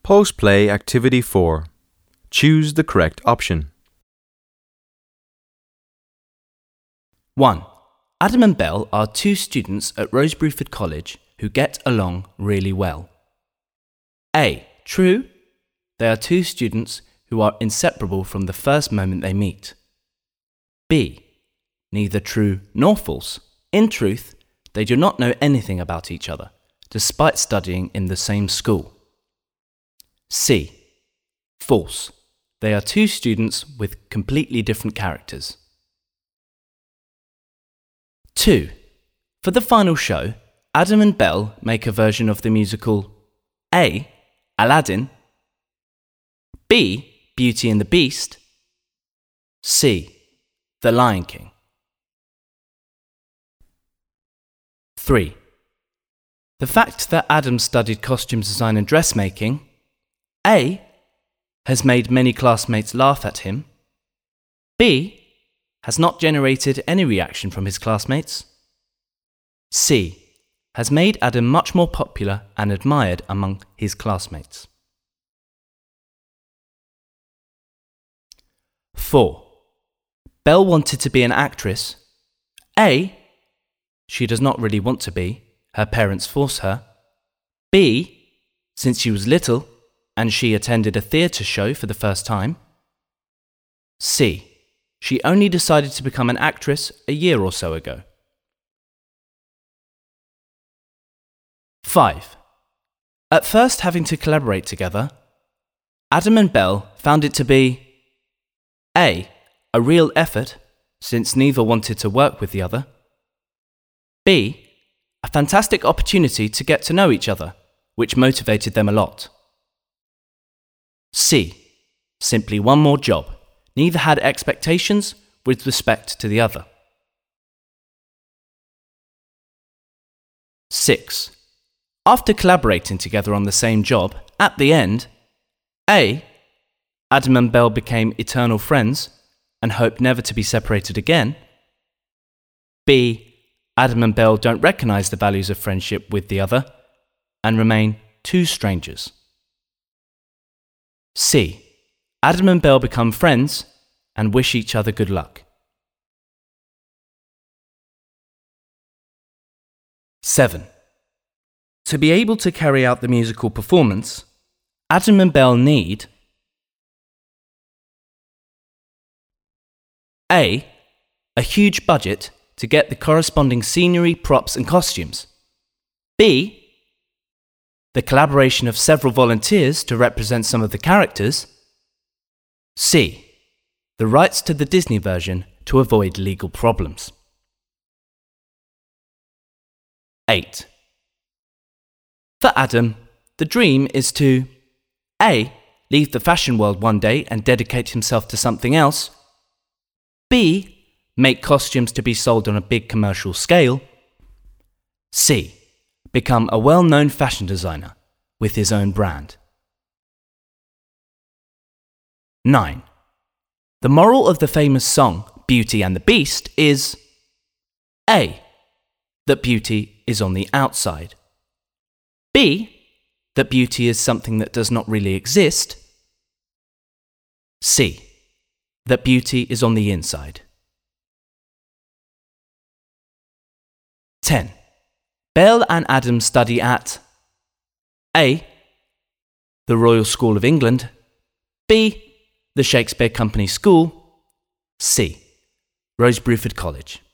Post-play Activity 4. Choose the correct option. 1. Adam and Belle are two students at Rosebruford College who get along really well. A. True. They are two students who are inseparable from the first moment they meet. B. Neither true nor false. In truth, they do not know anything about each other, despite studying in the same school. C. False. They are two students with completely different characters. 2. For the final show, Adam and Belle make a version of the musical A. Aladdin, B. Beauty and the Beast, C. The Lion King. 3. The fact that Adam studied costume design and dressmaking, A. has made many classmates laugh at him, B. has not generated any reaction from his classmates, C. has made Adam much more popular and admired among his classmates. 4. Belle wanted to be an actress. A. She does not really want to be. Her parents force her. B. Since she was little and she attended a theatre show for the first time. C. She only decided to become an actress a year or so ago. 5. At first having to collaborate together, Adam and Belle found it to be A. a real effort, since neither wanted to work with the other. B. a fantastic opportunity to get to know each other, which motivated them a lot. C. simply one more job. Neither had expectations with respect to the other. 6. After collaborating together on the same job, at the end, A. Adam and Belle became eternal friends and hope never to be separated again. B. Adam and Belle don't recognize the values of friendship with the other and remain two strangers. C. Adam and Belle become friends and wish each other good luck. 7. To be able to carry out the musical performance, Adam and Belle need A. a huge budget to get the corresponding scenery, props and costumes. B. the collaboration of several volunteers to represent some of the characters. C. the rights to the Disney version to avoid legal problems. 8. For Adam, the dream is to A. leave the fashion world one day and dedicate himself to something else. B. make costumes to be sold on a big commercial scale. C. become a well-known fashion designer with his own brand. 9. The moral of the famous song Beauty and the Beast is A. that beauty is on the outside. B. that beauty is something that does not really exist. C. that beauty is on the inside. 10. Belle and Adam study at A. the Royal School of England, B. the Shakespeare Company School, C. Rosebruford College.